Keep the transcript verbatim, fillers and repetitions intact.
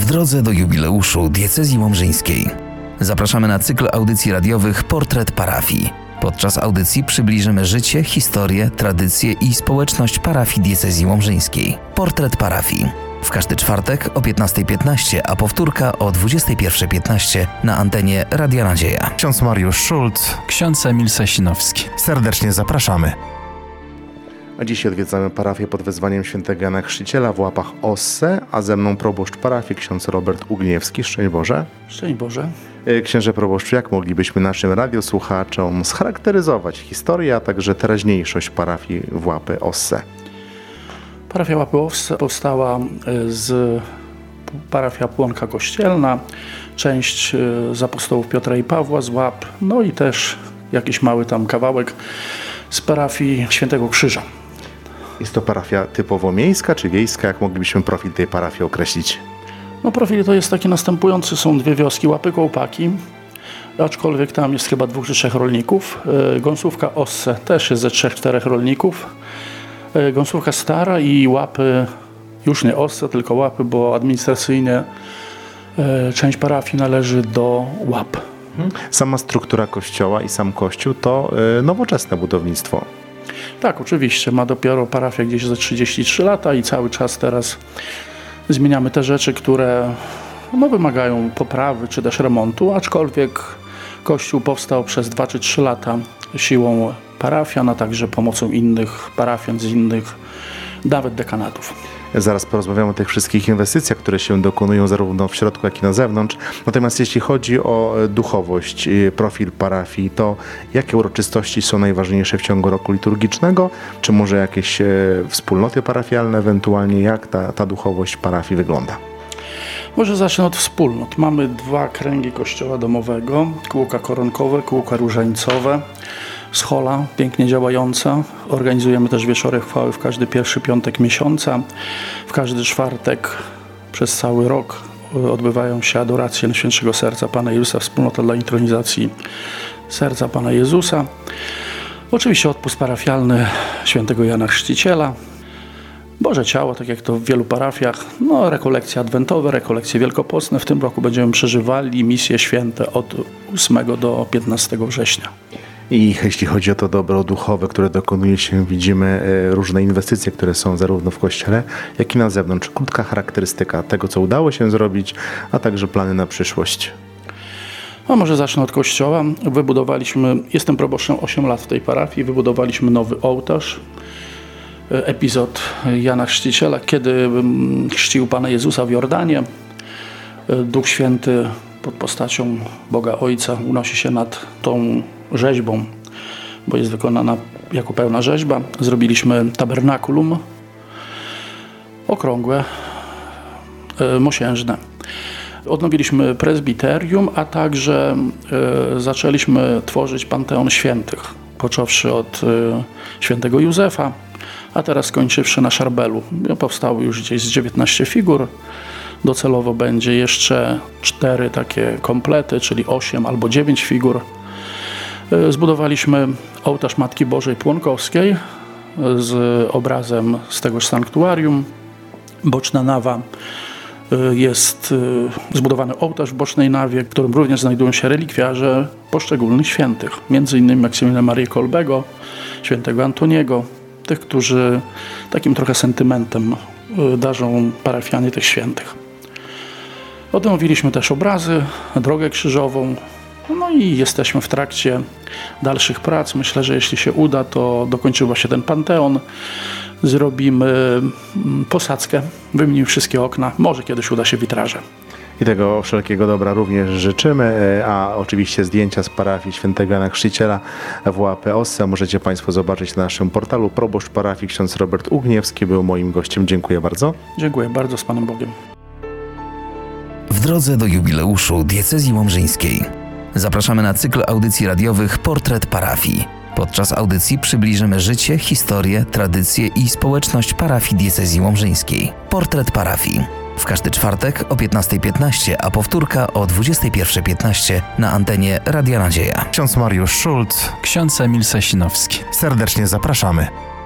drodze do jubileuszu diecezji łomżyńskiej. Zapraszamy na cykl audycji radiowych Portret Parafii. Podczas audycji przybliżymy życie, historię, tradycje i społeczność parafii diecezji łomżyńskiej. Portret Parafii. W każdy czwartek o piętnasta piętnaście, a powtórka o dwudziesta pierwsza piętnaście na antenie Radia Nadzieja. Ksiądz Mariusz Szulc, ksiądz Emil Sasinowski. Serdecznie zapraszamy. A dziś odwiedzamy parafię pod wezwaniem świętego Jana Chrzciciela w Łapach Osse, a ze mną proboszcz parafii ksiądz Robert Ugniewski. Szczęść Boże. Szczęść Boże. Księże proboszczu, jak moglibyśmy naszym radiosłuchaczom scharakteryzować historię, a także teraźniejszość parafii w Łapy Osse? Parafia Łapy Osse powstała z parafia Płonka Kościelna, część z apostołów Piotra i Pawła z Łap, no i też jakiś mały tam kawałek z parafii Świętego Krzyża. Jest to parafia typowo miejska czy wiejska? Jak moglibyśmy profil tej parafii określić? No profil to jest taki następujący. Są dwie wioski, Łapy Kołpaki, aczkolwiek tam jest chyba dwóch czy trzech rolników. Gąsówka Osse też jest ze trzech, czterech rolników. Gąsówka Stara i Łapy, już nie Osse, tylko Łapy, bo administracyjnie część parafii należy do Łap. Sama struktura kościoła i sam kościół to nowoczesne budownictwo. Tak, oczywiście. Ma dopiero parafia gdzieś za trzydzieści trzy lata i cały czas teraz zmieniamy te rzeczy, które no, wymagają poprawy czy też remontu, aczkolwiek kościół powstał przez dwa czy trzy lata siłą parafian, a także pomocą innych parafian z innych nawet dekanatów. Zaraz porozmawiamy o tych wszystkich inwestycjach, które się dokonują zarówno w środku, jak i na zewnątrz. Natomiast jeśli chodzi o duchowość, profil parafii, to jakie uroczystości są najważniejsze w ciągu roku liturgicznego? Czy może jakieś wspólnoty parafialne ewentualnie? Jak ta, ta duchowość parafii wygląda? Może zacznę od wspólnot. Mamy dwa kręgi kościoła domowego, kółka koronkowe, kółka różańcowe. Schola pięknie działająca. Organizujemy też wieczory chwały w każdy pierwszy piątek miesiąca. W każdy czwartek przez cały rok odbywają się adoracje Najświętszego Serca Pana Jezusa, wspólnota dla intronizacji Serca Pana Jezusa. Oczywiście odpust parafialny świętego Jana Chrzciciela. Boże Ciało, tak jak to w wielu parafiach, no rekolekcje adwentowe, rekolekcje wielkopostne. W tym roku będziemy przeżywali misje święte od ósmego do piętnastego września. I jeśli chodzi o to dobro duchowe, które dokonuje się, widzimy różne inwestycje, które są zarówno w kościele, jak i na zewnątrz. Krótka charakterystyka tego, co udało się zrobić, a także plany na przyszłość. A może zacznę od kościoła. Wybudowaliśmy, jestem proboszczem osiem lat w tej parafii, wybudowaliśmy nowy ołtarz. Epizod Jana Chrzciciela, kiedy chrzcił Pana Jezusa w Jordanie. Duch Święty pod postacią Boga Ojca unosi się nad tą rzeźbą, bo jest wykonana jako pełna rzeźba. Zrobiliśmy tabernakulum okrągłe, mosiężne. Odnowiliśmy prezbiterium, a także zaczęliśmy tworzyć Panteon Świętych, począwszy od świętego Józefa, a teraz skończywszy na Szarbelu. Powstało już gdzieś z dziewiętnaście figur. Docelowo będzie jeszcze cztery takie komplety, czyli osiem albo dziewięć figur. Zbudowaliśmy ołtarz Matki Bożej Płonkowskiej z obrazem z tegoż sanktuarium. Boczna nawa jest zbudowany ołtarz w bocznej nawie, w którym również znajdują się relikwiarze poszczególnych świętych. Między innymi Maksymiliana Marię Kolbego, świętego Antoniego, tych, którzy takim trochę sentymentem darzą parafianie tych świętych. Odnowiliśmy też obrazy, drogę krzyżową, no i jesteśmy w trakcie dalszych prac. Myślę, że jeśli się uda, to dokończyła się ten Panteon. Zrobimy posadzkę, wymienimy wszystkie okna, może kiedyś uda się witraże. I tego wszelkiego dobra również życzymy, a oczywiście zdjęcia z parafii świętego Jana Chrzciciela w Łapy Osse możecie Państwo zobaczyć na naszym portalu. Proboszcz parafii ksiądz Robert Ugniewski był moim gościem. Dziękuję bardzo. Dziękuję bardzo, z Panem Bogiem. W drodze do jubileuszu diecezji łomżyńskiej. Zapraszamy na cykl audycji radiowych Portret Parafii. Podczas audycji przybliżymy życie, historię, tradycje i społeczność parafii diecezji łomżyńskiej. Portret Parafii. W każdy czwartek o piętnasta piętnaście, a powtórka o dwudziesta pierwsza piętnaście na antenie Radia Nadzieja. Ksiądz Mariusz Szulc, ksiądz Emil Sasinowski. Serdecznie zapraszamy.